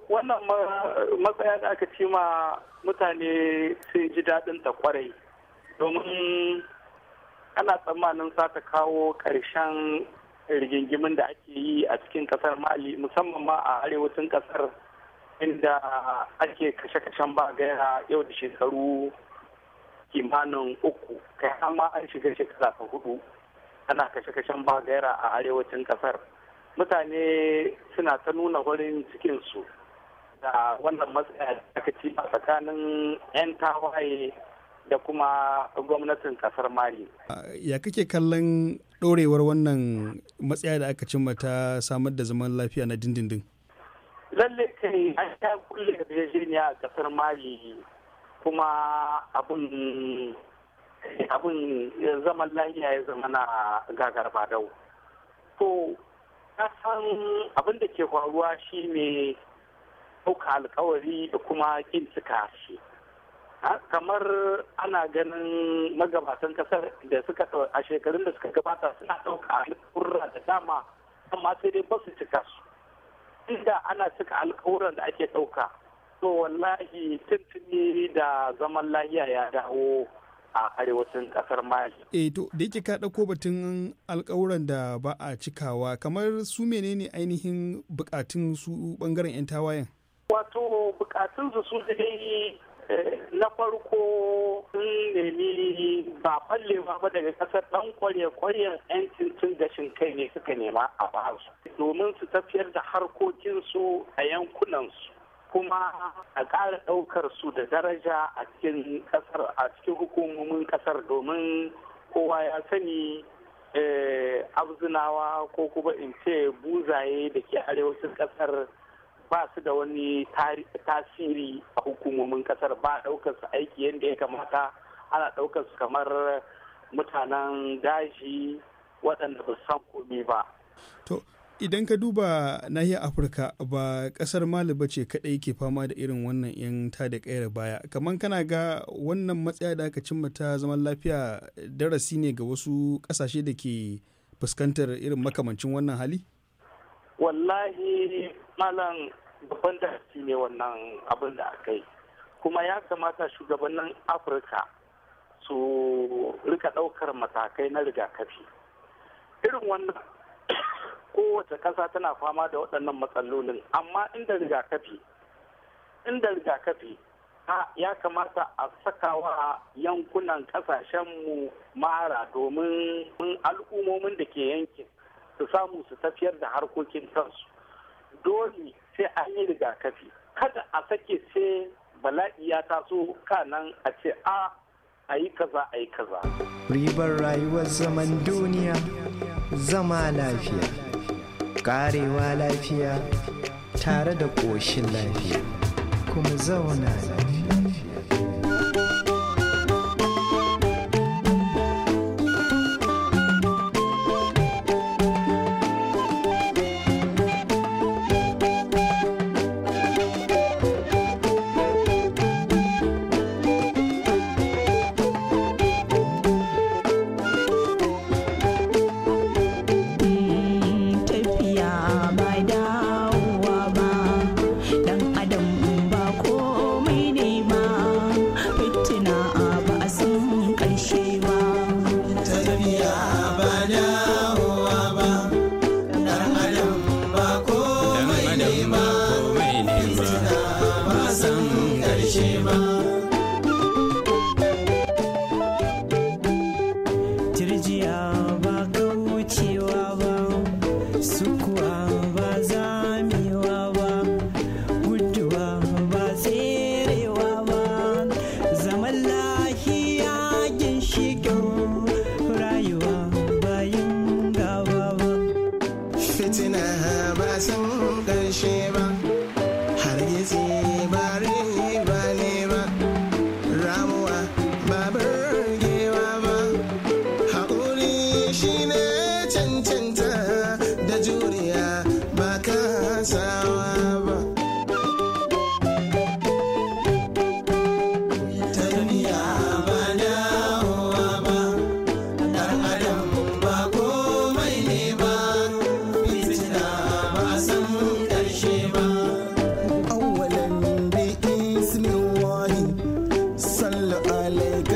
wannan matsaya da aka ci ma mutane sun ji daɗin ta kwarai, domin ana tsammanin za ta kawo ƙarshen rigingimin da ake yi a cikin ƙasar Mali, musamman ma a arewacin ƙasar inda ake kashe-kashen ba gaira yau da shekaru kimanin 3, kai amma an shiga shekara ta 4 ana kashe-kashen ba gaira a arewacin ƙasar. Mutane suna ta nuna farin cikinsu da wannan matsaya da aka ci a tsakanin 'yan tawaye da kuma gwamnatin kasar Mali. Ya kake kallon ɗorewar wannan matsaya da aka cimma ta samar da zaman lafiya na dindindin? Lalle kai an sha kulle da yarjejeniya a kasar Mali, kuma abun zaman lafiya ya zama na gagar badau. To san abin da ke faruwa shi ne ɗauka alkawari da kuma kin cika shi. Kamar ana ganin magabatan kasar da suka a shekarun da suka gabata suna ɗauka alkawura da dama, amma sai dai ba su cika su. Inda ana cika alkawuran da ake ɗauka, to wallahi tuntuni da zaman lahiya ya dawo a arewacin kasar Mali. To da yake ka ɗauko batun alkawuran da ba a cikawa, kamar su menene ainihin bukatun su bangaren 'yan tawayen? Wato bukatun su dai na farko sun nemi ba fallewa ba daga kasar ɗan kwarya-kwaryan 'yancin cin gashin kai ne suka nema a basu domin su tafiyar da harkokinsu a yankunansu, kuma a ƙara ɗaukar su da daraja a cikin ƙasar, a cikin hukumomin ƙasar, domin kowa ya sani abzinawa ko kuma in ce buzaye da ke arewacin ƙasar ba su da wani tasiri a hukumomin ƙasar, ba ɗaukar su aiki yadda ya kamata. Ana ɗaukar su kamar mutanen daji waɗanda ba san komai ba. Idan ka duba nahiyar Afirka, ba kasar Mali ba ce kadai ke fama da irin wannan yan tada kayar baya. Kamar kana ga wannan matsaya da aka cimma ta zaman lafiya darasi ne ga wasu kasashe da ke fuskantar irin makamancin wannan hali? Wallahi malam, babban darasi ne wannan abin da aka yi. Kuma ya kamata shugabannin Afirka su rika ɗaukar matakai na rigakafi. Irin wannan kowace ƙasa tana fama da waɗannan matsalolin, amma inda rigakafi ya kamata a sakawa yankunan ƙasashenmu mara, domin al'ummomin da ke yankin su samu su tafiyar da harkokin kansu. Dole sai an yi rigakafi, kada a sake sai bala'i ya taso kanan a ce a yi kaza. Ribar rayuwar zaman duniya, zama lafiya, karewa lafiya tare da ƙoshin lafiya, kuma zauna lafiya.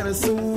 rasu